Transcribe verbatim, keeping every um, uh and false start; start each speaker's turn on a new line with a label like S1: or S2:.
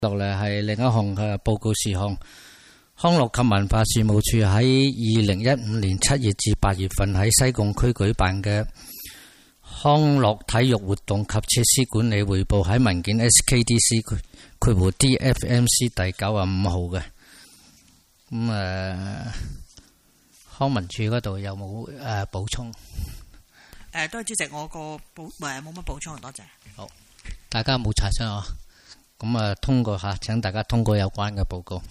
S1: 落嚟係另一項嘅報告事項。康樂及文化事務處喺二零一五年七月至八月份喺西貢區舉辦嘅康樂體育活動及設施管理匯報，喺文件 S K D C 括弧 D F M C 第九十五號嘅。咁誒、呃，康文署嗰度有冇誒、呃、補充？
S2: 誒，多謝主席，我個補誒冇乜補充，多謝。
S1: 好，大家冇查詢啊。咁啊，通過嚇，請大家通過有關嘅報告。